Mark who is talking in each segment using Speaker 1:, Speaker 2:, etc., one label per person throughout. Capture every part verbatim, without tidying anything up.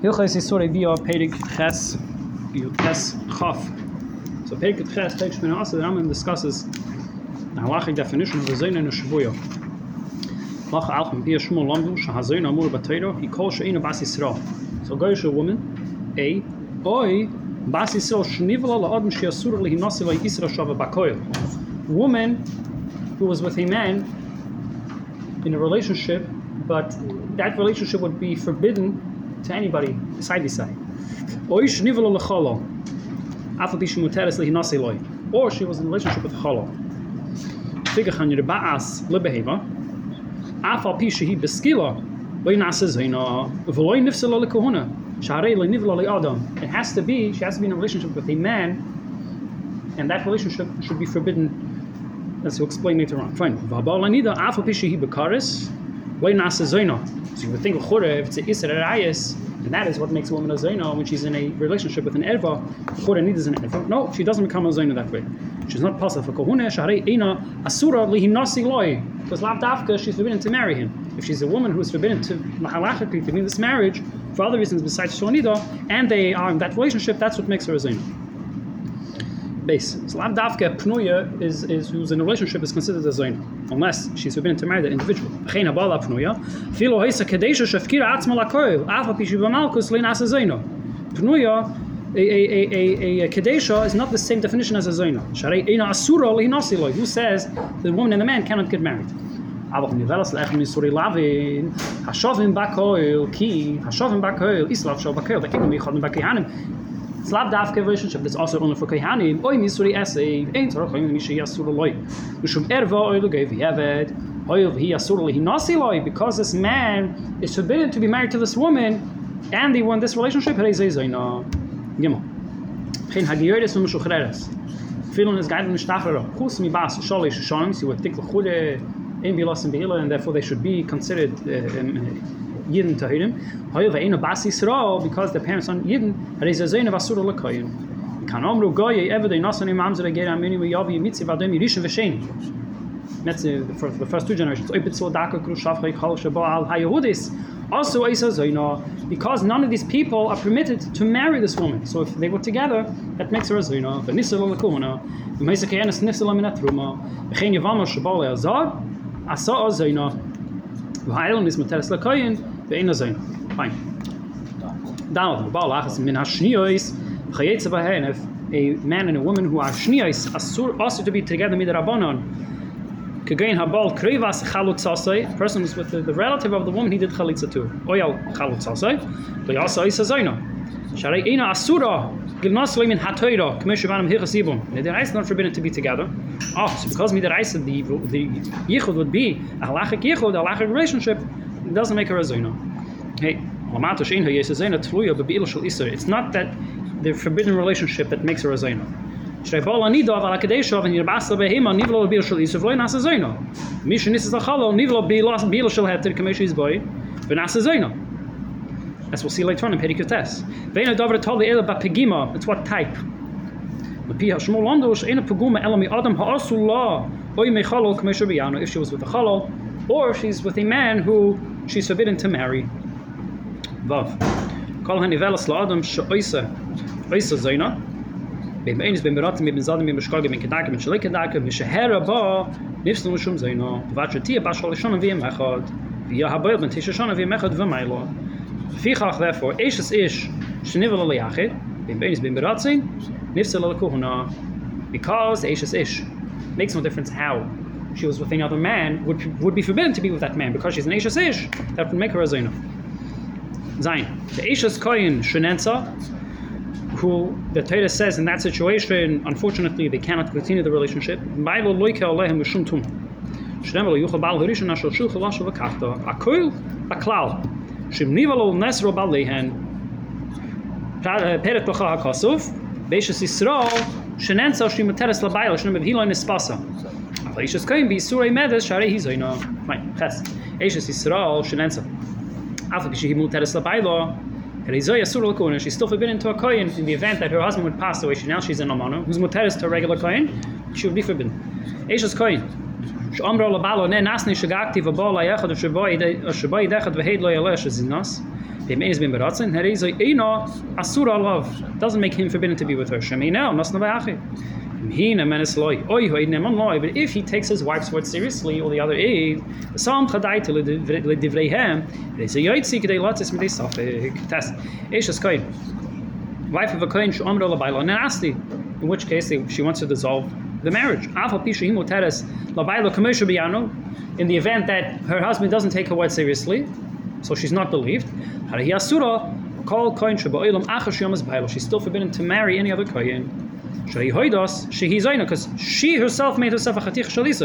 Speaker 1: Hilchos Yisur Bia Perik Ches Ches Chaf. So Perik Ches Perik Shmina Asa, the Rambam discusses the halachic definition of a Zoyna and a Shavuya. Lach Alchem Bia Shmuel Lamdu Shahazoyna Amur Batayro He calls Sheina Bas Yisrael. So Goyish a woman, A, Oi Bas Yisrael Shnivala LaAdam Sheasur Lehinasi Lo Yisra Shava Bakoil. Woman who was with a man in a relationship, but that relationship would be forbidden to anybody side by side. Or she was in a relationship with Chalal. It has to be, she has to be in a relationship with a man, and that relationship should be forbidden, as he'll explain later on. Fine. So you would think, if it's an Isra Rayas, and that is what makes a woman a Zaina when she's in a relationship with an Erva, Chora needs an Erva. No, she doesn't become a Zaina that way. She's not possible for Kohuna, Shaharei Eina, Asura, Lihimnasi Loi. Because Lav Dafka, she's forbidden to marry him. If she's a woman who is forbidden to, halachically, to be in this marriage, for other reasons besides Shonida, and they are in that relationship, that's what makes her a Zaina. Base. So Lav Dafka Pnuya is, is who's in a relationship is considered a Zaina, unless she's forbidden to marry the individual. Pnuya, a, a, a, a, a Kadesha is not the same definition as a Zaina. Who says the woman and the man cannot get married? It's Lav Dafka relationship that's also only for Kohanim. Oy misuri esay, ain't rochim mishi yasur loy. Mishum erva oy logev yevet. Oy he yasur loy hinasi loy, because this man is forbidden to be married to this woman, and they want this relationship. Hey zay zay na. Gimel. Geen hagiyodes from Mishuchreres. Feeling is guided mishtachara. Chus mi bas shalish shonim. You would think lechude in bilas and behila, and therefore they should be considered Yidden to him. However, in a Bas Yisrael, because the parents are Yidden, there is a Zayin of Asura Lekoyin. Kan Amru Goye, ever they Nasan Imams that get Amini Yavi Mitzi Vadem Yirishim Vesheni. That's for the first two generations. Oibitzo Daka Krushav Chol Shabal Hayahudis. Also, Isa Zayna, because none of these people are permitted to marry this woman. So if they were together, that makes her a Zayna. The Nisal Lekuna, the Mesakayanas Nifsal Minatruma, the Chen Yavama Shabal Azar, Asa Zayna. V'ha'elam is Materes Lekoyin. Fine. Down the ball, min hashniyos, chayetze bahen. If a man and a woman who are shniyos asur also to be together mid rabbanon. Kagain habal krivas chalutzasei. Person is with the, the relative of the woman he did chalitza to. Oyal chalutzasei. V'yasa isa zayna. Sharei ina asura gilnasli min hatoira. K'meshavanam hichasibum. The Deraisa is not forbidden to be together. Oh, so because mid Deraisa the the yichud would be a halachic yichud, a halachic relationship. It doesn't make her a Zaina. Hey, it's not that the forbidden relationship that makes her a Zaina. As we'll see later on in Perikutes. It's what type. If she was with a Chalal, or if she's with a man who she's forbidden to marry. Vav. Kol hanivelas la'adam she'oisa oisa zayna. Beim eines beim beraten mit zadim mit shkage mit kedake mit shleke kedake mit shehera ba nifsnu shum zayna. Vachetia bashol shon vim echad. Via habayl ben tish shon vim echad v'maylo. Fichach therefore eshes ish shnivel liyachid. Beim eines beim beraten nifsel lekohuna. Because eshes ish makes no difference how she was with another man, would would be forbidden to be with that man because she's an Eishes Ish. That would make her a Zaina. Zain. The Eishes Koyin Shenenza, who the Torah says in that situation, unfortunately, they cannot continue the relationship. Bailo loike alehem mishum tum. Shnemelo yuchal bal harishon ashal shulcha lashav v'kachta. Akoil aklal. Shimnivalo nesro balehen. Peret locha hakasuf. Beishes Yisrael Shenenza shimateres labayla shnemev hilo nespasa. Eishes Koyin be Surei Medes Sharei Hizoyna. Fine. Ches. Eishes Yisrael Shenenza. After she moved to the Slabayla, she's still forbidden to a Koyin in the event that her husband would pass away. She, now she's an Amana, who's muteres to a regular Koyin, she would be forbidden. Eishes Koyin. שאמרו לבעלו, נה נסני שגעתי ובוא ליחד ושבו ידחת והיד לא ילש זינס. The man is being beratzen. Her is eina asura love. Doesn't make him forbidden to be with her. Shemi now, nas nabayachi. Hina menes loy. Oy hoy neman loy. But if he takes his wife's word seriously, or the other aid, the psalm chadai to le divreihem. They say yoytzi kedei latzis midei safek. Test. Eishes kohen. Wife of a kohen she'omra labayla nasti. In which case they, she wants to dissolve the marriage. Afal pisha himu teres labayla kamesha biyano. In the event that her husband doesn't take her word seriously, so she's not believed. She's still forbidden to marry any other kohen. Because she herself made herself a chatich shalisa.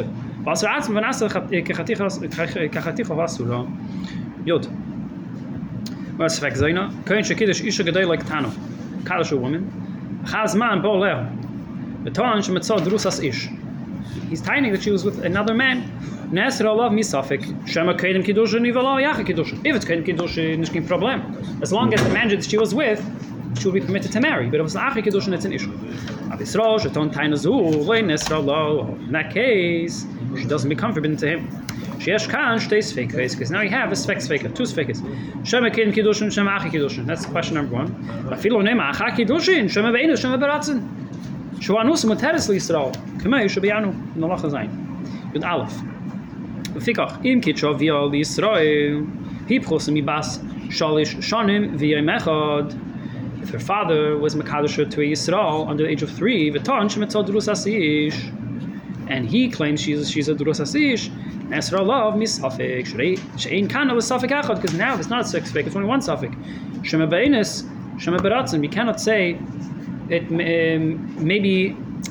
Speaker 1: Yod. What's fact zayna? Kohen shekidish isha gedei like tano. Kaddish a woman. Chazman boleh. The ton shemitzah drusas ish. He's tiny that she was with another man. Nesra love misafik. Shema kedem kiddushin nivala yacha kiddushin. If it's kedem kiddushin, nishkin problem. As long as the man that she was with, she would be permitted to marry. But if it's achi kiddushin, it's an issue. Avisra sheton tainazu le nesra lo. In that case, she doesn't become forbidden to him. Sheyesh kan shtei sfekes, because now you have a sfek sfekes, two sfekes. Shema kedem kiddushin, shema achi kiddushin. That's question number one. Afilo nema acha kiddushin, shema beinu, shema beratzen. Shuanus muteres liSrael. Kemei shubiyanu in the lacha zayin. Yud Aleph. Fikach im kitchov via liSrael. Hipchos mibas shalish shanim via mechad. If her father was mekadosh to a Yisrael under the age of three, v'ton shemitzah drusas ish, and he claims she's she's a drusas ish. Nesra love misafik she'ein kana l'safik echad, because now it's not a six fake, it's only one safik. Shema beinis, shema beratzen. We cannot say it um, maybe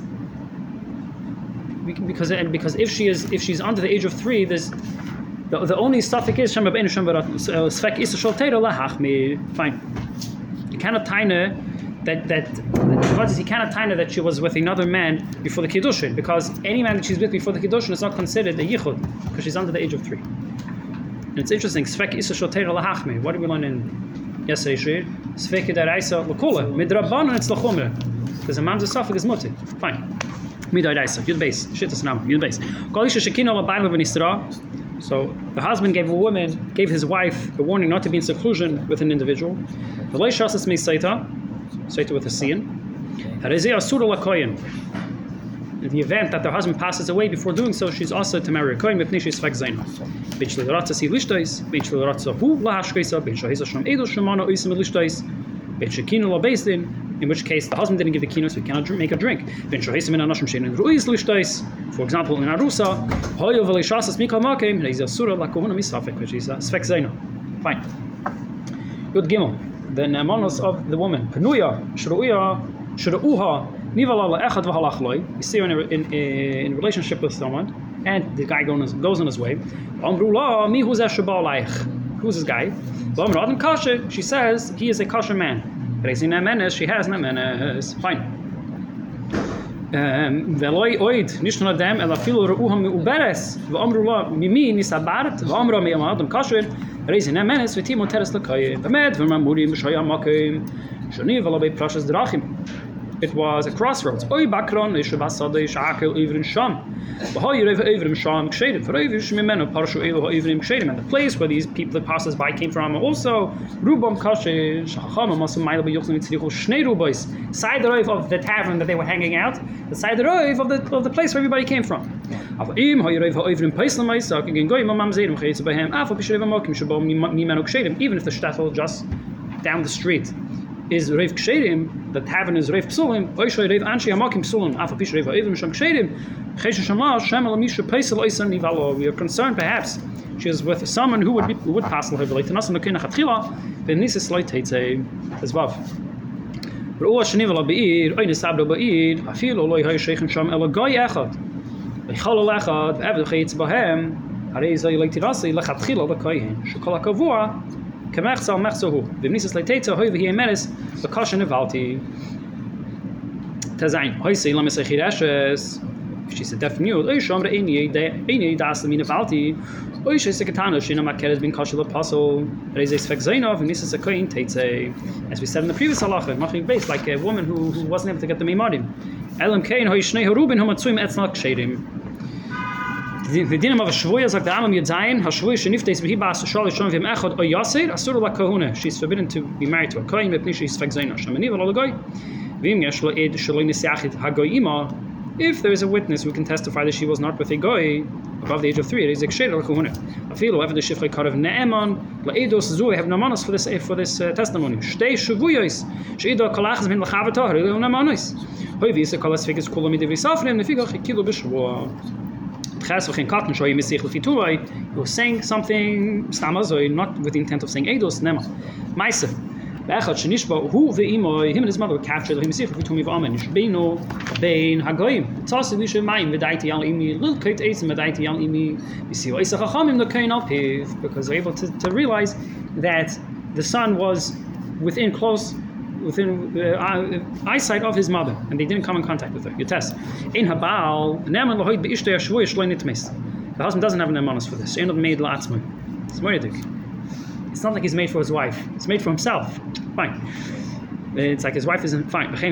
Speaker 1: because because if she is if she's under the age of three, there's the, the only suffix is shema beinis shema beratzen. Sfek is sholteiro lahachmi. Fine. You cannot tie her that that what is he cannot tie her that she was with another man before the kiddushin, because any man that she's with before the kiddushin is not considered a yichud because she's under the age of three. And it's interesting. Sfek is sholteiro lahachmi. What do we learn in yesterday shir? Sfek deraisa lakula midrabanan it's lachumra, because a mamzer suffix is muti. Fine. Midairaisa yud base shittas nam yud base. Kalisha shekina labayla v'nisra. So the husband gave a woman, gave his wife a warning not to be in seclusion with an individual. The leishasas me saita, saita with a sin. Harizeh asura lakoyin. In the event that the husband passes away before doing so, she's also to marry a kohen with nishis fek zaina. Bich leratza si lishtais, bich leratza hu lahashkeisa, bich shahisa sham edo shemana oisim lishtais, bich shekinu la beisdin. In which case the husband didn't give the kino, so he cannot drink, make a drink. For example, in Arusa, which is Sfek Zaina. Fine. Good Gimel. The nemanos of the woman. Penuya, Shruya, Shruuha, Nivala Echad Vahalachloi. You see her in, in, in relationship with someone, and the guy goes, goes on his way. Amrullah, mi who's Who's this guy? She says he is a kosher man. She has namenes. Fine. Veloy oid nicht nur dem, ela filo ruham uberes. V'amru la mimi nisabart. V'amru mi amadam kasher. Reisi namenes v'timo teres l'kayim. V'med v'mamurim v'shaya makim. Shani v'la bei prashas drachim. It was a crossroads. Oy bakron ishabasade shakel ivrin sham. V'hoy rev ivrim sham kshedim. V'revish mimenu parshu elu ha'ivrim kshedim. And the place where these people that passes by came from also rubam kasher shacham amasum ma'ila b'yochlim tzrichu shnei rubois. Side the roof of the tavern that they were hanging out. The side the roof of the of the place where everybody came from. Avim hoy rev ha'ivrim paislam ma'isa again goy mamam zeidim chayitz b'hem. Afa b'shrev ha'mokim shabom mimenu kshedim. Even if the shtetl just down the street is Rev Kshedim, the tavern is Rev Psulim, Oishoy Rev Anshi Amakim Psulim, Afa Pish Rev Ha'ivrim Sham Kshedim, Chesha Shama, Shem Elamisha Paisel Oisan Nivalo. We are concerned perhaps she is with someone who would be, who would pass her relate to us, and the Kina Chatchila, Ben Nisis Light Teitze, as Vav. Ru'ah Shenivala Be'ir, Oinis Abdo Be'ir, Afil Oloi Hay Sheikhan Sham Ela Goy Echad, Bechal Echad, Eved Chayitz Bahem, Harei Zay Leitirasi, Lechatchila Lekoyen, Shukala Kavua, Kemechzal Mechzohu, Vimnisis Leiteta, Hoiv Hi Emeris, Bakasha Nevalti. Tazain, Hoise Lamis Echireshes. She's a deaf mute. Oy Shamra Eni, Eni Das Lamina Valti. Oy Shesekatana, Shina Makeres bin Kashal Apostle, Rezes Fekzainov, Vimnisis Akoin Teitze. As we said in the previous halacha, Maching base, like a woman who, who wasn't able to get the Meimadim. Elam Kain, Hoy Shnei Harubin, Homatsuim Etznal Kshedim. The dinim of a shvuya sagt der Amam Yudzayin, ha-shvuya sheniftes v'hi ba'as shal yishon v'im echad o yasir, asur la kahuna. She's forbidden to be married to a kohen, mepni she's fegzayin Hashem. Ani v'lo l'goy. V'im yesh lo ed shelo nisiachit ha-goy ima. If there is a witness who can testify that she was not with a goy above the age of three, it is ekshed la kahuna. Afilu ever the shifrei karav ne'eman la'edos zu. We have no manos for this for this uh, testimony. Shtei shvuyos she'ido kolachas min l'chavatah ha'rei no manos. Hoy v'yisa kolas figas kula midivri safrim nefigach kilu b'shvua. He was saying something not with the intent of saying Eidos, Nema. Maisa. Who him and his mother were captured. It's also we should mind Vedaiti Al Imi, Lil Kate Asim Vedaiti Al Imi. We see Isa Chachamim the Kain Alpiv, because they're able to, to realize that the son was within close within uh, eyesight of his mother, and they didn't come in contact with her. You test. In Habal, the husband doesn't have an emanus for this. It's not like he's made for his wife. It's made for himself. Fine. It's like his wife isn't fine. This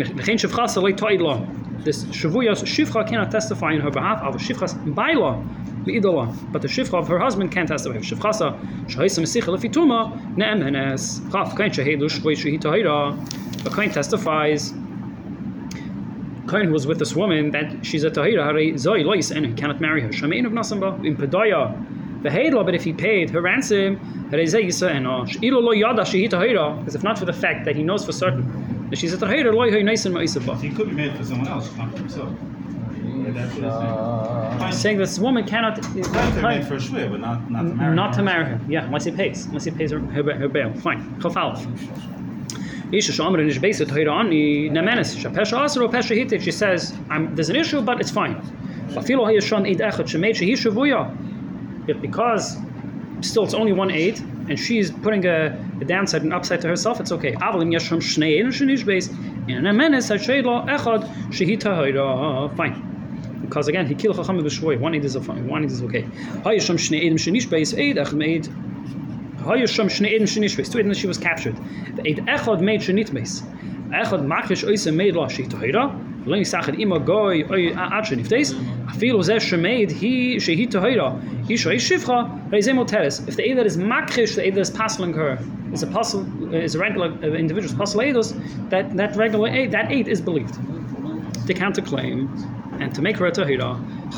Speaker 1: Shavuya Shifcha cannot testify in her behalf of Shifchas Baila. But the shifcha of her husband can't testify. Shifchasa shahisa mesicha lefituma ne'emhenes chaf kain shehedu shvoi shehi tahira. A kain testifies, kain who was with this woman, that she's a tahira. Harei zoi lois and he cannot marry her. Shamein of nasamba in pedaya v'heidla. But if he paid her ransom, harei zeh yisa eno sh'ilu lo yada shehi tahira. Because if not for the fact that he knows for certain that she's a tahira, lo yhay neisin ma'isaba.
Speaker 2: He could be made for someone else, not for himself. That's what uh,
Speaker 1: saying this woman cannot.
Speaker 2: They're made for a shvuah, but not not to marry.
Speaker 1: Not her. to marry her. Yeah, unless he pays. Unless he pays her her, her bail. Fine. Chafalf. Isha shomer in ishbeiset hoirani nemenes shapesha asro pesha hitiv. She says, I'm, "There's an issue, but it's fine." Afilo hayashon eid echad shemeit shehi shavuya. But because still it's only one aid, and she's putting a, a downside and upside to herself, it's okay. Avalim yashom shnei eid shenishbeis in nemenes hashayla echad shehi tahira. Fine. Because again, he killed Chacham b'shvoi. One aid is fine. One aid is okay. Hayasham shnei edim shenishbeis aid echad made. Hayasham shnei edim shenishbeis. Two aid she was captured. The aid echad made shenitbeis. Echad makish oise made la shehi tahira. Lo yisachad ima goy oy ad shenifteis. Afilo zeh shemeid he shehi tahira. Isha shifcha reizeh moteres. If the aid that is makish, the aid that is pasling her, is a pasel, is a regular uh, individual's pasel aidos, that that regular aid, that aid is believed. To counterclaim. And to make her a tahira,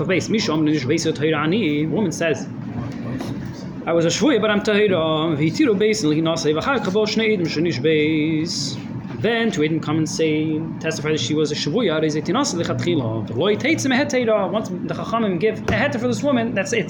Speaker 1: woman says, I was a shvuya, but I'm tahira. Then to Edom come and say, testify that she was a shvuya. Once the chachamim give a heter for this woman, that's it.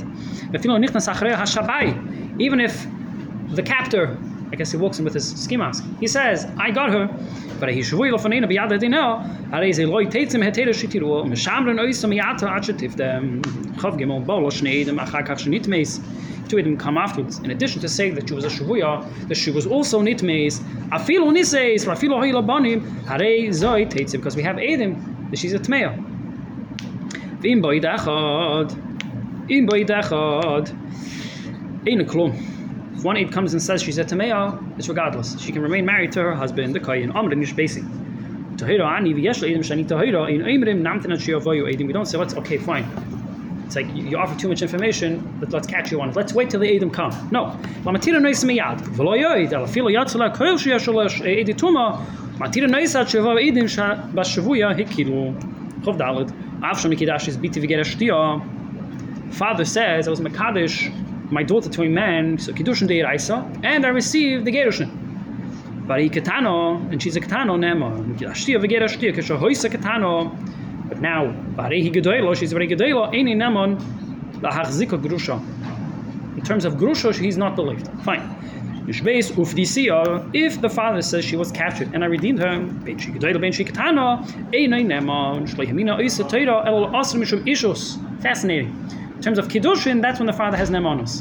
Speaker 1: Even if the captor, I guess he walks in with his ski mask, he says, I got her, but he shvuy lo fanena biyad hadina, harei ze loy teitzim heter shitiru, meshamren oisam yata achetif dem chav gemol bolo shnei dem achar kach shnitmeis. To Edom come afterwards. In addition to saying that she was a shvuya, that she was also nitmeis, afilu niseis, afilu hoyla banim, harei zoi teitzim, because we have Edom that she's a tmeya. V'im boid echad, im boid echad, ein klum. If one aid comes and says she's a tameya, it's regardless. She can remain married to her husband, the kohen. Amrin yishbesi. Tahira ani v'yesh le'edim shani tahira in oimrim namtin at shiavoyu edim. We don't say, let's, okay, fine. It's like you offer too much information, but let's catch you on it. Let's wait till the edim come. No. Lamatira nois miyad. V'lo yoid. Alafilo yatzala koil sheyasholash edituma. Matira nois at shiavayu edim bashavuya hikilu. Chov dalad. Avsham mikidash is biti v'gera shtiya. Father says, I was mekadesh my daughter to a man, so kiddushin deiraisa, and I received the gerushin. But he ketano, and she's a ketano nema. Mikidashtiya v'gera shtiya kesha hoisa ketano. But now, barehi gedoylo, she's very gedoylo. Eini nemon lahachzika grusha. In terms of grusha, he's not believed. Fine. Yishbeis ufdisiya. If the father says she was captured and I redeemed her, ben she gedoylo ben she ketano, eini nemon shleihamina oisa teira el asr mishum ishus. Fascinating. In terms of kiddushin, that's when the father has nemanus.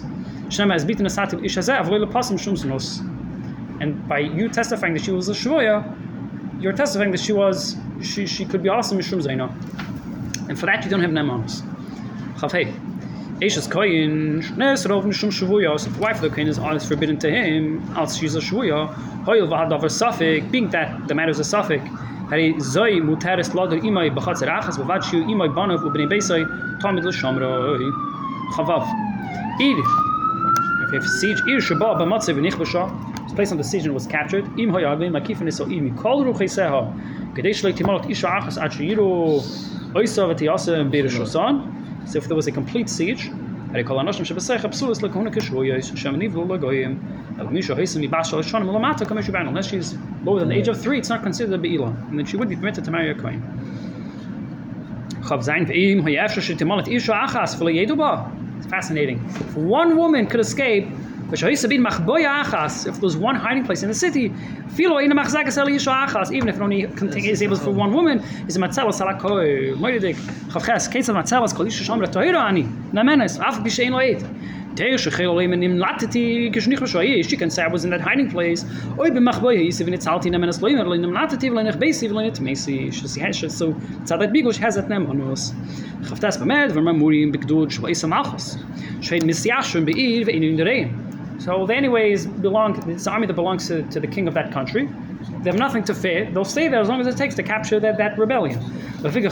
Speaker 1: And by you testifying that she was a shvuya, you're testifying that she was she she could be awesome mishum zaina. And for that you don't have nemanus. Chavei. Eishes koyin nes rov mishum shvuya. So the wife of the koyin is always forbidden to him, als she's a shvuya. Hoyel v'hadavar safek, being that the matter is a safek. Hari zoi muteres lader imay b'chatzer achas b'vad shiu imay banav u'bnei beisai tamid l'shamroi. Chavav. Ir. If you have siege, Ir Shabbat B'matzev V'nich This place on the siege and was captured. Im Hayagim Makifin Isol Ir Mikol Rucheiseha. Kadesh Lei Timalot Isha Achas Ad Sheyiru Oisa V'Tiyasa and Beir Shosan. So if there was a complete siege, they call Anoshim Shebasech Absulus Lekona Kishoyos Shem Nivlu Lagoyim. Misha Hasim Mibasha Shonim Lamata Kameshuban. Unless she's lower than the age of three, it's not considered a Be'ilah, and then she would be permitted to marry a Kohen. Chav Zayin Ve'im Hayafsha Shetimalet Isha Achas V'Le Yeduba. It's fascinating. If one woman could escape, if there was one hiding place in the city, even if it only is able for one woman, is a matzelas halakoi. Moedik chavches ketzad matzelas kol isha shomra tohira ani namenes af b'shein lo'et. Teir shechel olim nimlatati kishnich b'shoyi. She can say I was in that hiding place. Oy b'machboy yisiv nitzalti namenes lo'im erli nimlatati v'lenich beisi v'lenit mesi. She has so tzadat bigosh has that name onus. Chavtas b'med v'mamurim b'gdud shloisa malchus. Shein misyashim be'ir ve'inu indereim. So they anyways belong, it's an army that belongs to, to the king of that country. They have nothing to fear. They'll stay there as long as it takes to capture that, that rebellion. All they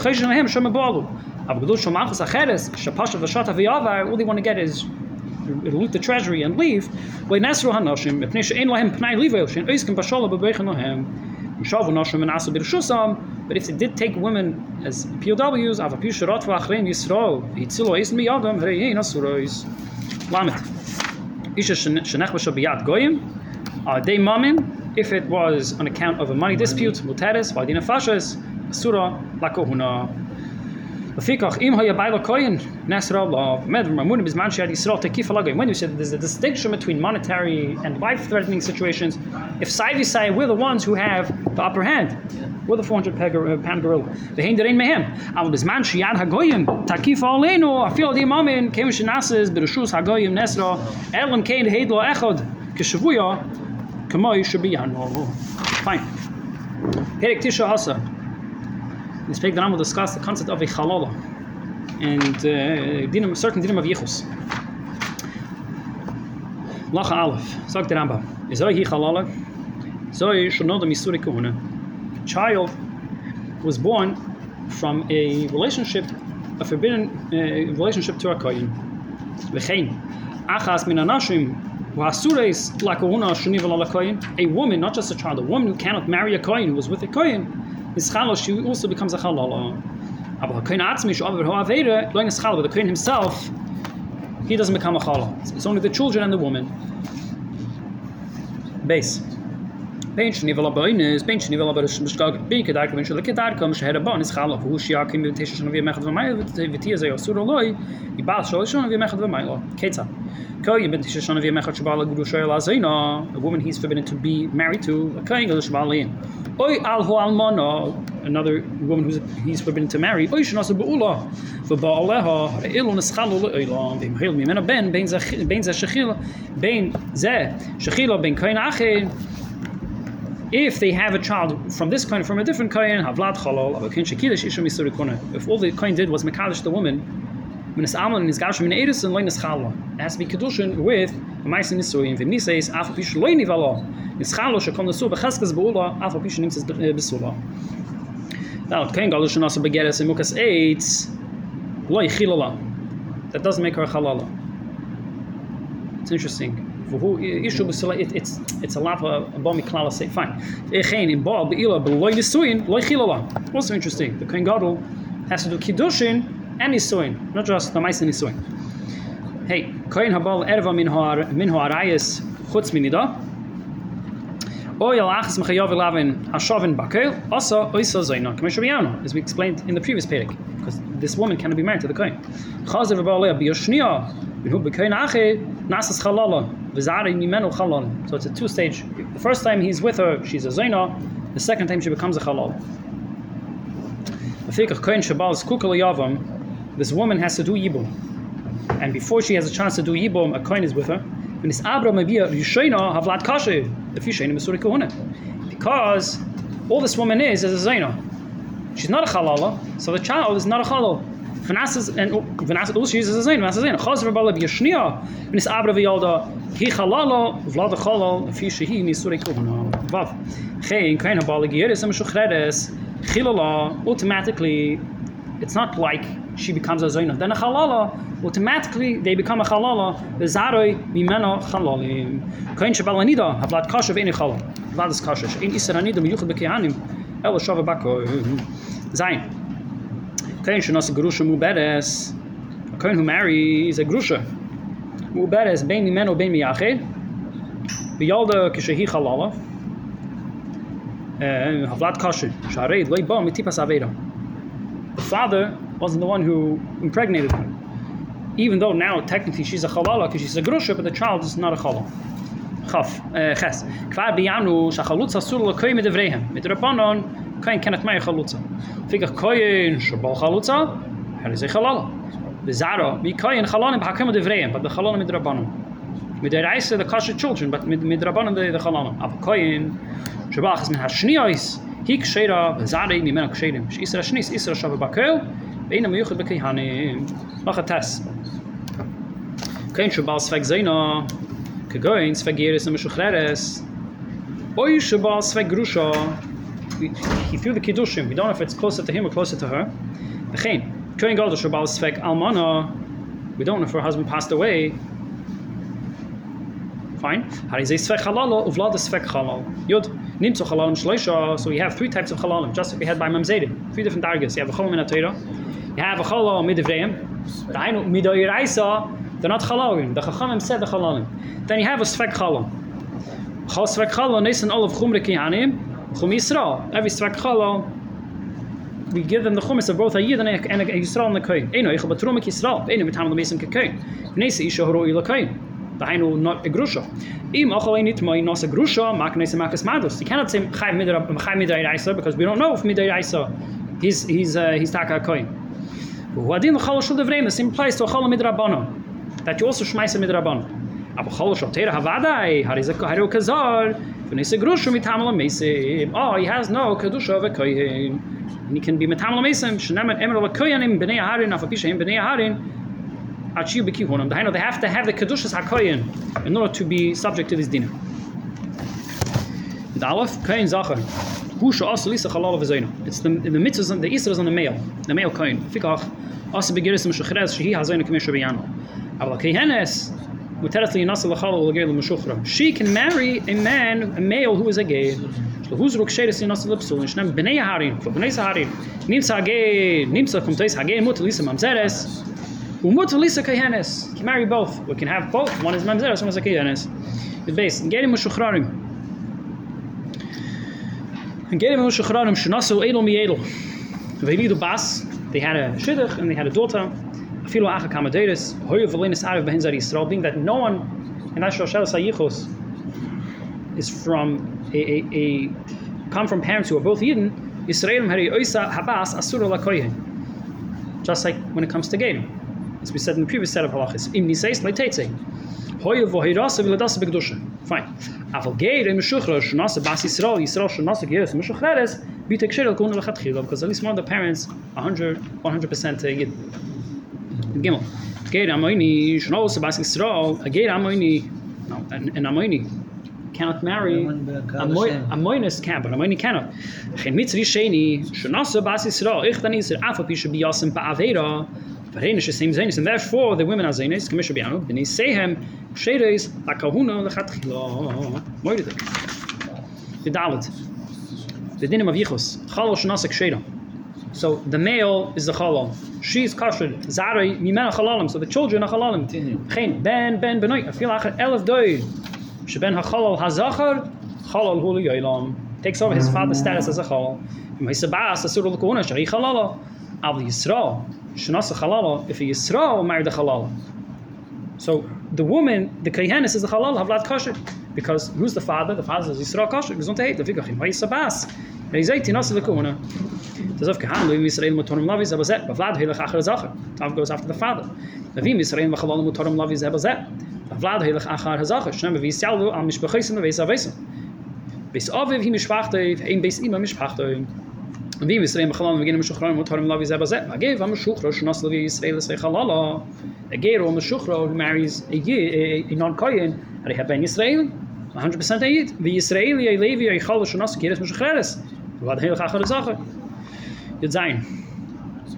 Speaker 1: want to get is loot the treasury and leave. But if they did take women as P O Ws, Isha shenech b'shal b'yad goyim, are they mamim? If it was on account of a money dispute, muteres, v'adina fashas, asura, lakohuna. V'fikach im haya bayla koyin, nesra Allah, med v'mamunim bizman she'ad Yisrael tekif alagoyim. When you said there's a distinction between monetary and life-threatening situations, if side by side, we're the ones who have the upper hand. We're the four hundred pound gorilla. V'hein derein mehem. Aval bizman she'yad hagoyim, takif aleinu, afil adi mamin, kem shenases, b'reshus hagoyim nesra, elam kein heidlo echad, keshavuya, kamoi shabiyano. Fine. Perek Tisha Hasa. This page the Rambam will discuss the concept of a chalala and uh, dinam, certain dinim of yichus. Lacha Aleph. Sagt the Rambam. Zoi hi chalala. Zoi should know the misuri kuhuna. Child was born from a relationship, a forbidden uh, relationship to a kohen. V'chein achas min anashim v'asureis lakohuna shuniv ala kohen. A woman, not just a child, a woman who cannot marry a kohen, who was with a kohen, is chalal. She also becomes a chalala. But the kohen himself, he doesn't become a chalal. It's only the children and the woman. Base. Bein shnivel aboines, bein shnivel aboines mishkag, bein kedarka, bein shel kedarka, mishher abon is chalal. Who she akim with tisha shnavi mechad v'mayla, v'tia zeh osur oloi, yibal shol shnavi mechad v'mayla. Ketza. Kohen ben tisha shnavi mechad shabala gudu shoyel azayna. A woman he's forbidden to be married to. A kohen goes shabalayin. Oy alhu almana. Another woman who's he's forbidden to marry. Oy shnasu beula. V'ba'aleha re'ilun is chalal le'olam. V'imhil mimena ben bein zeh bein zeh shechila bein zeh shechila bein kohen acher. If they have a child from this kohen, from a different kohen, havlat chalal, if all the kohen did was mekadosh the woman, it has to be kedushin with a ma'aser nisuin. V'niseis afal pish loy nivala, nischalo shekom nesu becheskes beula, afal pish nimtzes besula. Now, kohen galush also begeres in mukas eitz loy chilala. That doesn't make her a chalala. It's interesting. It, it's it's a lot of abomi klala say fine. Also interesting. The kohen gadol has to do kiddushin and nisuin, not just the ma'aser nisuin. Hey, kohen habal erva min har min harayis chutz minida. Oy al achas mechayav elaven hashavin bakel asa oisa zayna k'meshaviyano, as we explained in the previous perek, because this woman cannot be married to the kohen. Chazer v'balei biyoshniya v'hu b'kohen acher nasas chalala. So it's a two-stage. The first time he's with her, she's a zayna. The second time she becomes a halal. This woman has to do yibum, and before she has a chance to do yibum, a kohen is with her. Because all this woman is is a zayna. She's not a halala, so the child is not a halal. V'nasas and v'nasas also uses a zayin. V'nasas zayin. Chazer v'bala b'yashniya v'nis abra v'yalda hi chalala v'lada chalal v'fi shehi misurei kohana. Vav. Chein kain habala giyeres ameshuchredes chilala. Automatically, it's not like she becomes a zayin. Then a chalala automatically they become a halala. Bezaroi mimeno halalim. Kohen shebal anida havlat kasher ve'eni halal. Havlat is kasher. In Isra anida miyuchad b'kehanim elo shava bako zayin. Kohen shenas gerusha muberes. A kohen who marries a grusha muberes bein mimeno bein miyached. B'yalda kishehi halala. Havlat kasher. Sharei loy ba mitipas aveda. The father wasn't the one who impregnated her. Even though now technically she's a halala because she's a grusha, but the child is not a halal. Chaf, ches. Kvar biyanu shachalutza sur lekoy medevrehem. Mit rabbanon kein kenat mei chalutza. Fikach koyin shabal chalutza. Her is a halala. The zara mi koyin halalim b'hakem medevrehem, but the halalim mit rabbanon. Mit der reise the kasher children, but mit mit rabbanon the the halalim. Av koyin shabal chas min hashniyos. He kshera v'zara mi mena ksherim. She isra shnis isra shava bakel. Beina miyuchad b'kehanim. Noch a test. Kein shabal sfeg zayna. Kegoin sfeg yeris and meshuchreres. Oy shabal sfeg grusha. He threw the kiddushim. We don't know if it's closer to him or closer to her. Kein. Kein golda shabal sfeg almana. We don't know if her husband passed away. Fine. Harizay sfeg halal uvlad sfeg halal. Yod. Nimtzo halalim shloisha. So we have three types of halalim, just like we had by Mamzedim. Three different dargahs. You have a halal min Torah. You have a halal midivreim. The ainu midoiraisa. They're not halalim. The chachamim said the halalim. Then you have a sfek halal. Chal sfek halal neisen all of chumre kihanim. Chum Yisrael. Every sfek halal, we give them the chumis of both a yid and a Yisrael and a kohen. Eino eichel batrumek Yisrael. Eino mitam the mesim kekohen. V'neise isha horoi lekohen. The ainu not a grusha. Im achal einit moi nos a grusha. Mak neise makas madus. You cannot say chayv midoiraisa because we don't know if midoiraisa he's he's uh, he's taka kohen. Who the same applies to a challah midrabbanon, that you also shmeisa midrabbanon. Aber challah shel teira havadai harizak haru kazar v'neise grusha mitam l'meisim. Oh, he has no kedusha of a kohen, and he can be mitam l'meisim. Shenemet emer l'koyanim b'nei harin afapishaim b'nei harin achiu b'kihunam. They have to have the kedushas hakoyen in order to be subject to this dinner. The aleph kohen zachar. It's the the mitzvahs and the isras on the male, the male kohen. Fikach also begiris meshuchres shehi hazayna k'mesha b'yano. Aval kehenes muteret liyanasa l'chalal l'geir l'meshuchra. She can marry a man, a male who is a gay. Shlohuz ruksheres liyanasa l'psul. Shnem b'nei harin, b'nei saharin. Nimsa hagay, nimsa kumteis hagay mut lisa mamzeres. Umut lisa kehenes. Can marry both. We can have both. One is mamzeres, one is a kehenes. It's based. Gerim meshuchrarim. And they had a shidduch and they had a daughter. Being that no one in Ashur Shelas HaYichus is from a, a, a come from parents who are both Yidden. Just like when it comes to Gerim, as we said in the previous set of halachas. Fine. Aval geir in meshuchra shnasa bas Yisrael Yisrael shnasa geir in meshuchreres bitek shel kunu lechatchila because at least one of the parents one hundred percent yid. Gimel geir amoini shnasa bas Yisrael a geir amoini no an amoini cannot marry amoinis can but amoini cannot. Chen mitzri sheni shnasa bas Yisrael ich dan iser afa pisha biyasem ba'avera. And therefore the women are zaynes k'misha b'yanu b'nei sehem sheres lakahuna lechatchila moidedik the dalet the dinim of yichus chalal shnasa kshera. So the male is the chalal, she is kasher zaray mimena chalalim, so the children are chalalim. Chen ben ben benoy afil acher elef doy sheben hachalal hazachar chalal hu li'olam takes over his father's status as a chalal. Ma'isabas asur l'kohuna shari chalala av Yisrael. Shnasa halala, if a Yisrael married a halala. So the woman, the Kehenes is the halal, havlat kosher. Because who's the father? The father is Yisrael kosher. Gesundheit, the Fikachim, Vayisabas. Reizait, Tinasa Lekuna. Tazov Kahan, Levim Yisrael Motorim Lavi Zabazet, Bavlad Hilach Achar Zacher. Tav goes after the father. Levim Yisrael Machalal Motorim Lavi Zabazet. Bavlad Hilach Achar Zacher. Shnam Vayisyalu al Mishpachisim Vayisavesam. Beis Aviv, he Mishpachtoiv, Ein Beis Ima Mishpachtoiv. Wie Yisrael Machalal beginnen Meshuchra und Motorim Lavi Zabazet. Again, Vam Meshuchra Shnas Lavi Yisrael Say Chalala. Again, or Meshuchra who marries a a, a non-Kohen, and he had Ben Yisrael, one hundred percent a Yid. The Yisraeli a Levi a Chalal Shnas Keres Meshuchreres. Vad Heel Chachar Zacher. Yud Zayin.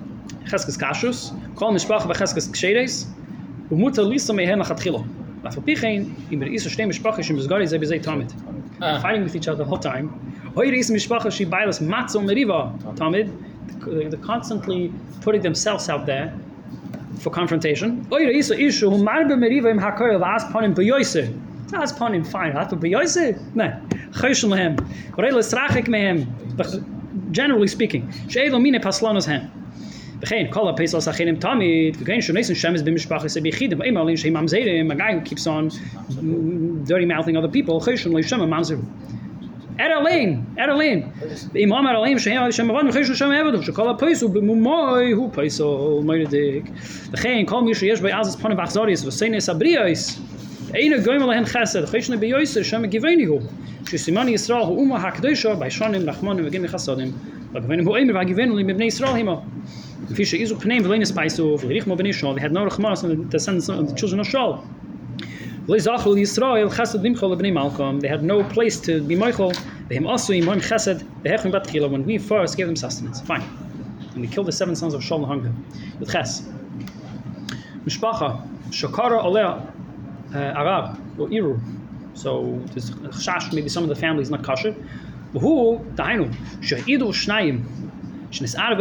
Speaker 1: Cheskes Kashrus, Kol Mishpacha Becheskes Ksheres, Umuta Lisa Mehen Lachatchila. After Pichein, in the Isa Shtei Mishpacha Shem Bezgari Zeh Bezei Tamid. Fighting with each other the whole time. Hoyer Isa Mishpacha She Bailas Matzo Meriva Tamid. They're constantly putting themselves out there for confrontation. Hoyer Isa Ishu Hu Marbe Meriva Im Hakoyel V'as Panim B'yoyse. V'as Panim fine. V'as B'yoyse? No. Chayshel Mehem. V'rei L'srachik Mehem. Generally speaking. She'elo Mine Paslanos Hem. Begin, call up Pesach Sachinim Tamid. Again, Shonesen Shem is b'mishpacha sebichidim. Imalin Shem Mamzerim. A guy who keeps on dirty mouthing other people. Chayshon Leishem Mamzer. Eralain, Eralain. Imam Eralain Shem Shem Avad Chayshon Shem Avad. Shekol up Pesach b'mumoy hu Pesach Meidik. Begin, call Misha Yesh by Azaz Panim Achzarius. V'seine Sabrios. Einer Goyim Lehen Chesed. Chayshon Beyoyser Shem Givenihu. Shesimani Yisrael Hu Umah Hakdosha by Shonim Nachmanim V'Gim Chasadim. V'Givenim Hu Eimer V'Givenim Li Bnei Yisrael Hima. Fisher Izu Pneim V'Leinis Paisu V'Richmo Bnei Shol. They had no Rechmas on the descendants of the children of Shol. V'Leizachol Yisrael Chesed Limchol Bnei Malcolm. They had no place to be Michael. They him also Imoim Chesed V'Hechim Bat Chila. When we first gave them sustenance, fine. And we killed the seven sons of Shol and hunger. With Ches. Mishpacha Shakara Aleh Arab or Iru. So there's Chash. Maybe some of the family is not kosher. Who Dainu She'idu Shnayim. Two kosher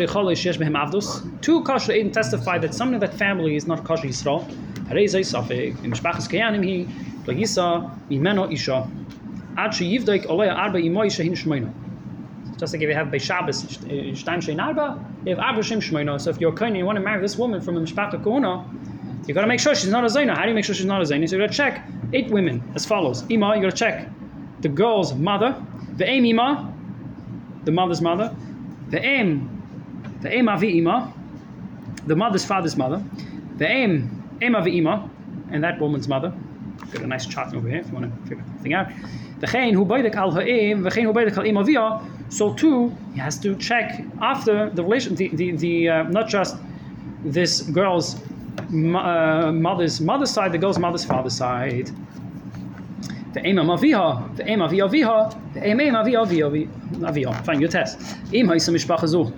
Speaker 1: Eidin testified that someone of that family is not kosher Yisrael. Harei Safek. In Mishpachas Kayanim he Lagisa Mimeno Isha. Ad sheyivdek olei arba imoy shehin shmeina. Just like if you have by Shabbos Shtaim Shein Arba, you have Arba Shem Shmeina. So if you're kohen, you want to marry this woman from a Mishpacha Kahuna, you got to make sure she's not a Zaina. How do you make sure she's not a Zaina? So you got to check eight women as follows. Ima, you got to check the girl's mother, the Aim Ima, the mother's mother. The aim, the aim avi ima, the mother's father's mother, the aim, aim avi ima, and that woman's mother. Got a nice chart over here if you want to figure something out. The chein who baidek al ha'im, the chein who baidek al im avia. So too, he has to check after the relation, the the, the uh, not just this girl's uh, mother's mother's side, the girl's mother's father's side. The aim aviha, the aim avi aviha, the aim aim avi avi aviha. Fine, your test. Im ha'isam mishpacha zu.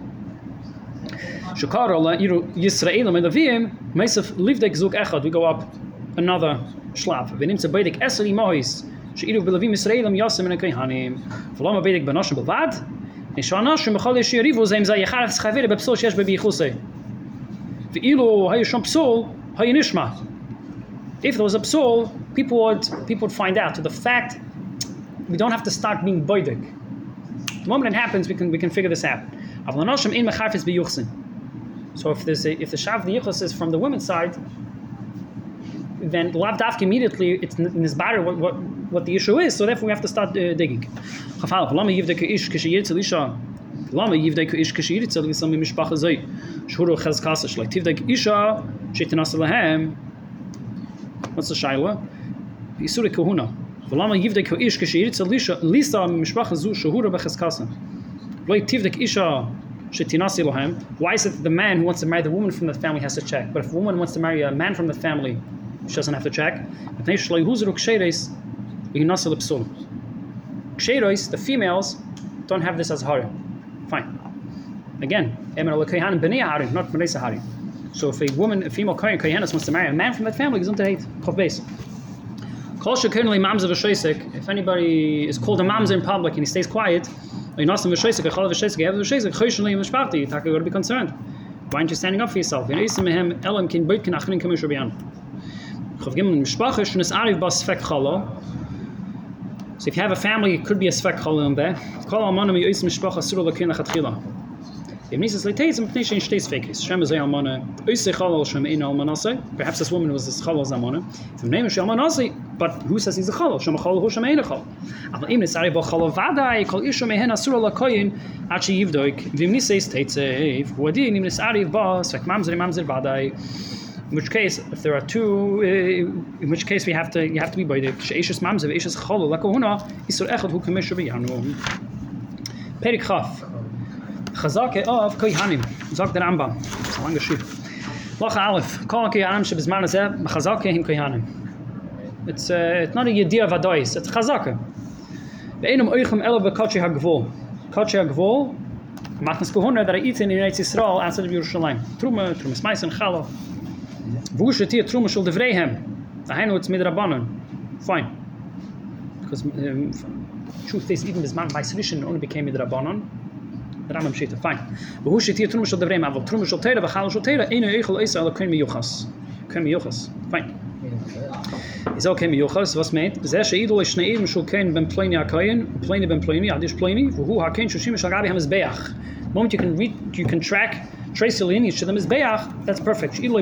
Speaker 1: Shekara la Yisraelim and Avim, Meisef livdek zug echad. We go up another shlaf. Venim to beidek eser imois. Sheiru belavim Yisraelim yasem and Kohanim. V'lama beidek banoshim belvad. Nishanoshim b'chol yeshirivu zeim zay yecharef schavir bepsol sheyesh bebichusei. Ve'ilu hayisham psol hayinishma. If there was a psol, people would people would find out. To the fact, we don't have to start being boidek. The moment it happens, we can we can figure this out. So if there's a, if the shav the yichus is from the women's side, then lav dafka immediately it's in his batter what, what what the issue is. So therefore we have to start uh, digging. What's the shaila? Isure kahuna. V'lama yivdek ish k'sheyiritz lisha lisa mishpacha zu shehura b'cheskasan. Lo yitivdek isha shetinasi lohem. Why is it that the man who wants to marry the woman from the family has to check? But if a woman wants to marry a man from the family, she doesn't have to check. Ksheros, the females, don't have this as harim. Fine. Again, not harim. So if a woman, a female kohen kohenes wants to marry a man from that family, he's under hate. If anybody is called a mamzer in public and he stays quiet, you got to be concerned. Why aren't you standing up for yourself? So if you have a family, it could be a sfek chala in there. Perhaps this woman was a chalal zamana. From name is but who says he's a chalal? Shema chalal hu shema ein chalal. Aber im nisari bo chalal vadai kol isha mehen asura la koyin at she yivdoik v'im niseis teitzev v'adin im nisari bo svek mamzer mamzer vadai. In which case, if there are two, uh, in which case we have to you have to be by the sheishas mamzer veishas chalal la kohuna isur echad hu kamesha b'yanu. Perik chaf. Chazake of Kohanim. Sagt der Rambam. So lange Schrift. Lacha Aleph. Kol Kohanim shebizman hazeh chazake him Kohanim. It's uh, it's not a yediyah vadois. It's chazake. Ve'enum oichem elo v'kotche hagvol. Kotche hagvol Matnas Kohuna that I eat in Eretz Yisrael outside of Yerushalayim. Truma, Truma Smais and Chala. V'ushet here Truma shel Devreihem. Ahainu it's midrabanan. Fine. Because um, truth is, even this man by solution only became midrabanan. The Rambam Shita. Fine. V'ushet here Truma shel Devreihem. Aval Truma shel Teira v'Chala shel Teira. Einu eichel eisa ala koin miyuchas. Koin miyuchas. Fine. Is okay miyuchas. Was meint? Zeh she'idol is shnei edem shel koin ben pleni ha'koyin. Pleni ben pleni. Adish pleni. V'hu ha'koyin shushim shel gabi hamizbeach. The moment you can read, you can track, trace the lineage to the Mizbeach, that's perfect. The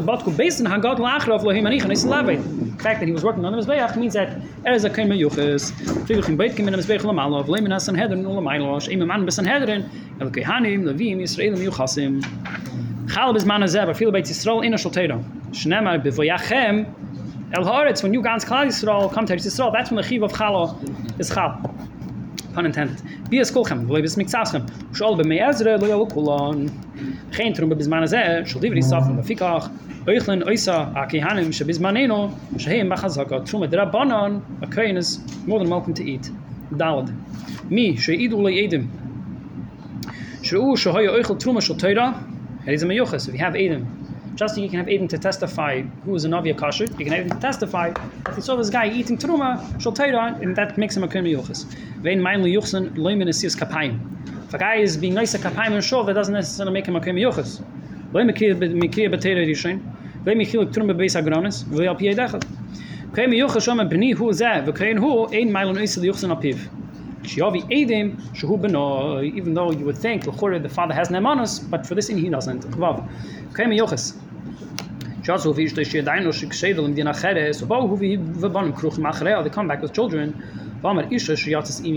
Speaker 1: fact that he was working on the Mizbeach means that er is a kein meyuches. Friglich beit kein Mizbeach lamalav, leimen has Sanhedrin ula mailosh, im man besanhedrin, el kehanim, levim, Yisraelim yuchasim. Chalab is man azeh, but feel beit Yisrael ina shel Torah. Shnemar bevoyachem el haaretz, when you gans Klal Yisrael come to Yisrael, that's when the chiv of Chala is Chal. Pun intended. Be a skolchem, v'loi bis miktsachem. Shol b'mei Ezra, lo yalu kulon. Chein trum b'bizman azeh, shol divri safim b'fikach. Oichlen oisa ha'kehanim shebizmaneno, sheheim b'chazaka. Trum d'rabbanan, a kohen is more than welcome to eat. Dalad. Mi, she'idu lo yedim. She'u shehoya oichel truma shel Torah. It is a meyuches. If you have edim, just like you can have edim to testify who is a Navi Kasher, you can have edim to testify if you saw this guy eating truma shel Torah, and that makes him a kohen meyuches. Vein mein liyuchsen loimen is kapayim. If a guy is being nice at kapayim and shul, that doesn't necessarily make him a kohen meyuches. Loim mikriya b'teira rishain. Loim mikriya truma b'beis agronis. V'lei al piyei dechad. Kohen meyuches shom b'ni hu zeh v'kohen hu ein meilen ois liyuchsen apiv. Shiavi edim shehu b'no. Even though you would think l'chore the father has nemanos, but for this in he doesn't. Vav. Kohen meyuches. Just who fish the shedayno shekshedel in dinachere. So bo who vi v'banim kruch machrei. They come back with children. Because they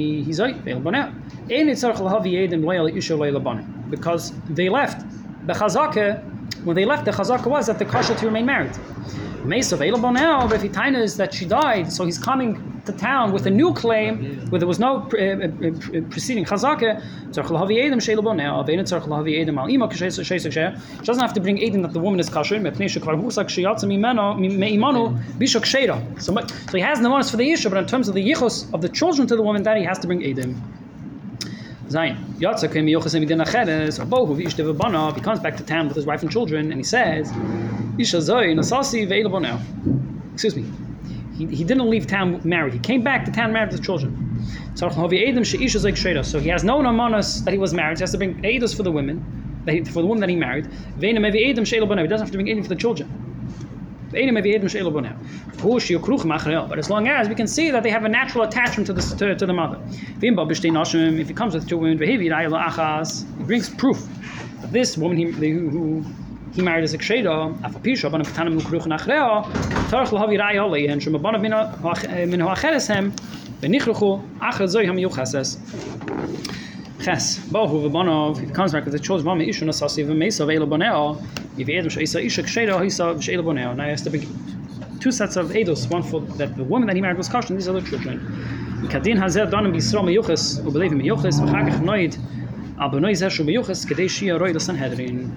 Speaker 1: left. The chazaka, when they left, the chazaka was that the kasha to remain married. Mace available now, but if he is that she died, so he's coming to town with a new claim where there was no pre- uh, uh, preceding chazaka. She doesn't have to bring edim that the woman is kasher. So, so he has nemanos for the isha, but in terms of the yichus of the children to the woman, that he has to bring edim. Zayin. Yatsa came Yochas and Midina Cheres, or Bohu, Vishte Vabana, he comes back to town with his wife and children, and he says, Isha Zoy, Nasasi, available now. Excuse me. He, he didn't leave town married. He came back to town married with his children. So he has no namanas that he was married. He has to bring edus for the women, that he, for the woman that he married. He doesn't have to bring edus for the children. But as long as we can see that they have a natural attachment to the to, to the mother. If he comes with two women, he brings proof that this woman he, who, who he married as a ksheda, Ches, Bohu v'banov, he comes back with the children, Isha Nasasi v'Mesa available now. If Edom Sheisa Isha Ksheda, Hisa v'Sheilabo now. Now he has to bring two sets of Eidos, one for that the woman that he married was Kashan, these are the children. Kadin Hazer Donim B'Yisrael Meyuches, who believe in Meyuches, v'chagach noid, al b'noi Zer Shu Meyuches, Kadei Shia Roi L'Sanhedrin.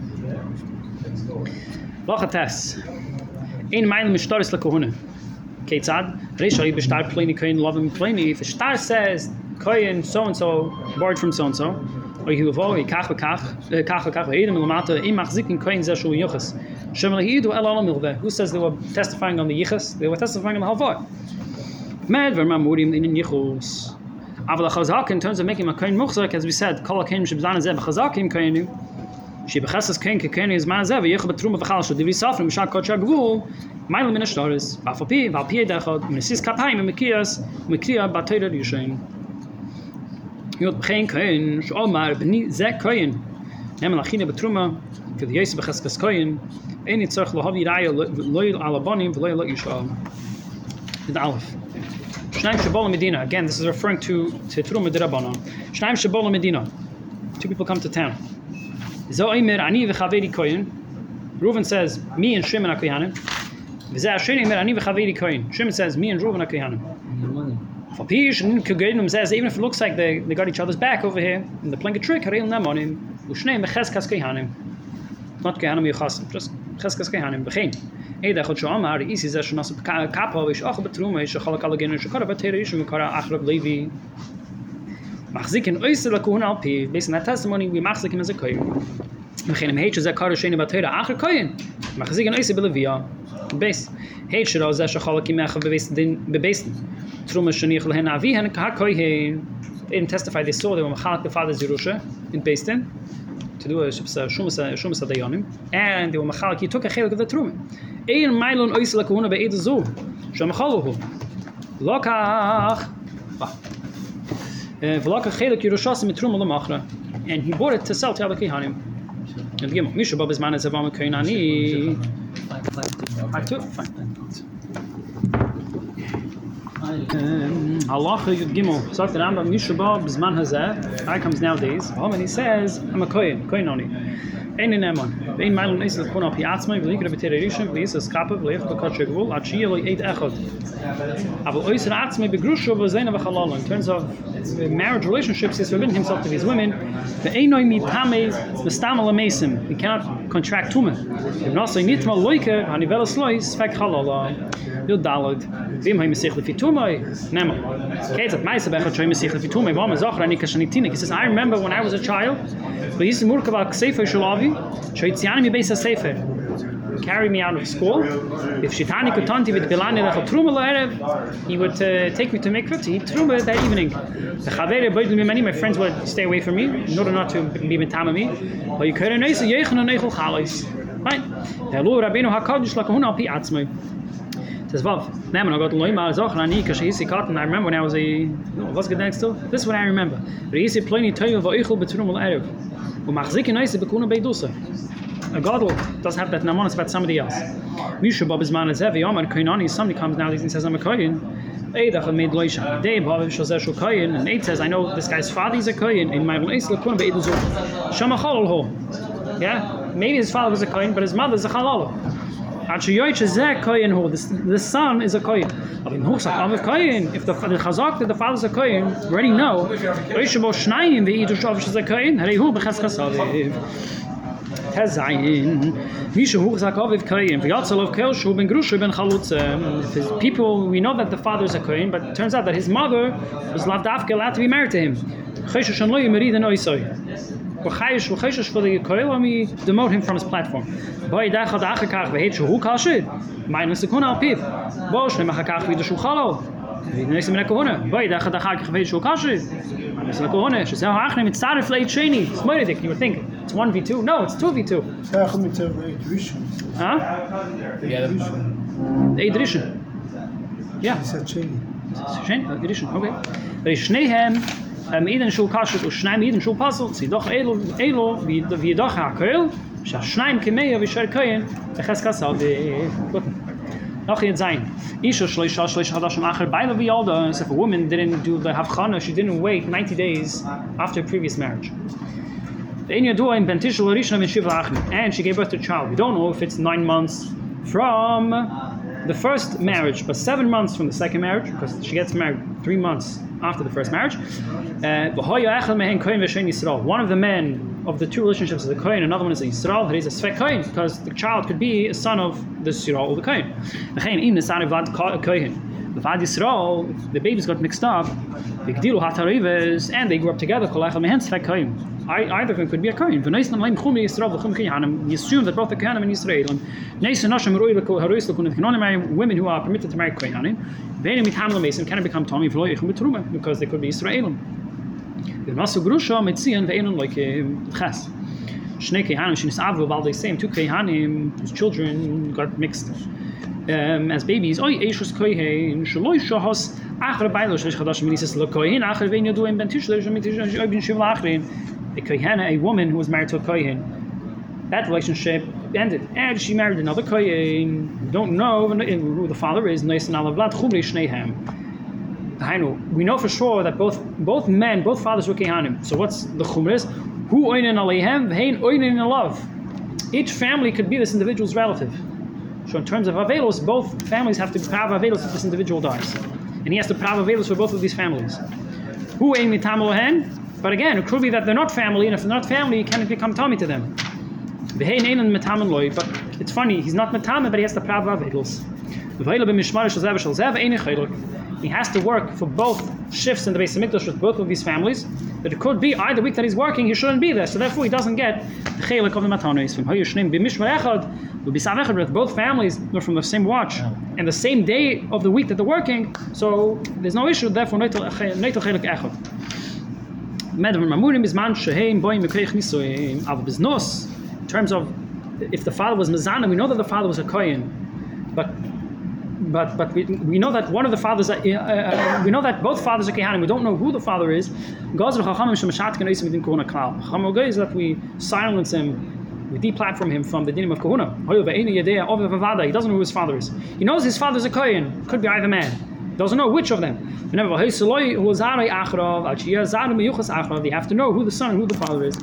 Speaker 1: Lochates. Ein Meilen Mishtaris L'Kohune. Keitzad, Reishari B'Shtar Pleni Koyin Lovim Pleni. If a star says, Koyin so and so borrowed from so and so, or he will he kach kach kach kach ve'edem l'mata im machzikin koyin zeh shu yichus. Shem lehidu el olam milveh. Who says they were testifying on the yichus? They were testifying on the halvah. Med v'mamurim in yichus. Aval chazak in terms of making a koyin muchzak, as we said, kol koyin shebzan zeh b'chazakim koyinu. She b'chasas koyin koyin is man zeh v'yichus b'trum v'chal shel divri safrim b'shak kodsha gvul. Ma'il min ashtaris. V'afapi v'alpi edechad minesis kapayim mikiyas mikiya b'toyra yishayin. Yod b'chein koyin sh'omar b'ni zeh koyin. Nem l'achina b'truma k'd yosef b'chaskas koyin. Ein yitzarch lohavi raya loyil alabonim v'loyil lo yishal. The Aleph. Shnaim Shabol Medina. Again, this is referring to to Truma D'Rabbanan. Shnaim Shabol Medina. Two people come to town. Zo Eimer Ani v'Chaveri Koyin. Reuven says, me and Shimon are Kohanim. V'zeh Asher Eimer Ani v'Chaveri Koyin. Shimon says, me and Reuven are Kohanim. Fapish and Kogedim says, even if it looks like they, they got each other's back over here, and they're playing a trick, Harei Namonim. U'Shneim v'Cheskas Kohanim. Not Kohanim Yochasim, just Cheskas Kohanim. B'chein. Eida chod sho'amar isi zeh sh'nasa kapa v'ish'ach b'truma yish'chalak alagenu yish'kara b'teira yish'u v'kara achrab levi. Machzikin oiser lakun al pi. Based on that testimony, we machzik him as a kohen. We can hate that kar sheni batera acher kohen. Machzikin oiser belevia. Base. Hate shira ze shachalakim mecha bebased din bebased. Truma sheni khlen avi han ka kohen. In testify they saw they were machalak the father's Yerusha in Beistin to do a shumas shumas dayanim, and they were machalak. He took a chelik of the truma. Ein mailon oisel kahuna be'ed zo. Shamachaluhu. Lokach. V'lokach chelik Yerushas mit truma lemachra, and he bought it to sell to other kehanim. And again, Misha Bab is man as a vam koinani. I took fine. Allah Gimel. Sagt der Rambam Mishaba Bisman Hazeh. Guy comes nowadays. Oh, and he says, I'm a kohen, kohen only. Ein in Eman. Vein Mailon Eisel Kon al Pi Atzmai. V'likra b'tererishim. V'yis es kapah. V'leif b'kot shegvul. Ad shiyah lo eid echad. Aval Oiser Atzmai b'grusho v'zayna v'chalala. In terms of marriage relationships, he's forbidden himself to these women. Ve'einoi mi tamei v'stamal amesim. He cannot contract tumah. V'nasai nitma loike hanivelas lois fek chalala. Yud dalad. V'im hay mesich lefi tumai. Nema. Ketzat ma'isa bechad shoy mesich lefi tumai. V'am azachra ani kashanitina. He says, I remember when I was a child. V'yis murkav al ksefer shalavi. Shoytziani mi beis ha-sefer. Carry me out of school. If Shitani Kutanti with Bilani Lechel Truma L'Erev, he would uh, take me to mikveh to eat Truma that evening. The Chavere Boydel Mimani, my friends would stay away from me in order not to be mitama me. But you couldn't know, so Yechen and Nechel Chalais. Right? Hello, Rabbeinu HaKadosh Lakahun Al Pi Atzmai. Says Vav, Neman, I got Loima Zochra Ani Kashisi Cotton. I remember when I was a what's good next to? This is what I remember. Reisi Pliny Toyel Va'Ichel Betruma L'Erev. U'Machzikin Oise Bekuna Beidusa. A gadol doesn't have that namon, it's about somebody else. Misha Bab is man as heavy. Omar Koinani. Somebody comes now and says, I'm a kohen. Eidach made loisha. Dei Bab Shazeshu kohen. And Eid says, I know this guy's father is a kohen. In my Eisel Kun Beiduzu. Shamachal ho. Yeah, maybe his father was a kohen, but his mother is a halal. The son is a kohen. If the chazak that the father is a kohen, already know. Tazayin. Misha Huchzakov of Kohen. Vyatzalov Kelshu ben Grushu ben Chalutza. People, we know that the father is a Kohen, but it turns out that his mother was lavdavka allowed to be married to him. Cheshush and Loy Merid and Oisoi. V'chayish v'chayish for the Kohen, let me demote him from his platform. Boy dachad achakach v'heit shuhu kashid. Minus the kun al piv. Bosh lemachakach v'idashu chalo. V'nesim in a kohuna. Boy dachad achakach v'heit shuhu kashid. Minus the kohuna. Shesel ha'achne mitzaref leit sheni. It's moiridik. You would think it's one v two. No, it's two v two. Huh?
Speaker 2: Yeah.
Speaker 1: The eight edition. Yeah. Sheni. Edition. Okay. But shneihem. Eden shul kashut u shnaim eden shul pasel. Sie doch elo elo wie wie doch hakel. Shnaim kemei v'shar kohen. Echas kasal de. Gut. Noch jetzt sein. Isha shloisha shloisha hadashim acher. By the way, all the if a woman didn't do the havchana, she didn't wait ninety days after previous marriage. And she gave birth to a child. We don't know if it's nine months from the first marriage, but seven months from the second marriage, because she gets married three months after the first marriage. Uh, one of the men of the two relationships is a Kohen, another one is a Yisrael. He's a Svek Kohen, because the child could be a son of the Yisrael or the Kohen. The Vad Yisrael, the babies got mixed up, and they grew up together. Either of them could be a Kohen. You assume that both the Kohanim and Yisrael. Can only marry women who are permitted to marry Kohanim. Can become Tommy because they could be Yisraelim. While they say two Kohanim whose children got mixed um, as babies. A Kohen, a woman who was married to a Kohen, that relationship ended, and she married another Kohen. We don't know who the father is. We know for sure that both both men, both fathers were Kohanim. So what's the chumras? Who oinen aleihem, hein oinen alav. Each family could be this individual's relative. So in terms of avelos, both families have to prav avelos if this individual dies, and he has to prav avelos for both of these families. Who ein mitam lohen? But again, it could be that they're not family, and if they're not family, you can't become Tommy to them. But it's funny, he's not Matame, but he has the Prav Avelos. he has to work for both shifts in the Beis Hamikdash with both of these families, that it could be either week that he's working, he shouldn't be there. So therefore, he doesn't get the chelik of the matanos. From Hayu Shneim b'mishmar echad, b'bisav echad, with both families are from the same watch and the same day of the week that they're working. So there's no issue. Therefore, neitel chelik echad. Medam mamurim is man sheheim boim mekreich nisoim av biznos. In terms of if the father was mezana, we know that the father was a kohen, but. But but we, we know that one of the fathers, uh, uh, we know that both fathers are kehanim. We don't know who the father is. Chacham is that we silence him, we deplatform him from the dinim of kahuna. He doesn't know who his father is. He knows his father is a kohen. Could be either man. He doesn't know which of them. They have to know who the son and who the father is.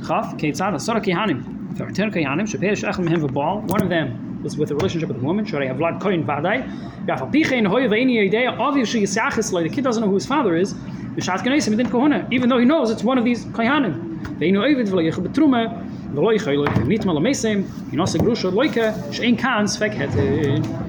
Speaker 1: One of them was with a relationship with a woman. The kid doesn't know who his father is, even though he knows it's one of these kohanim.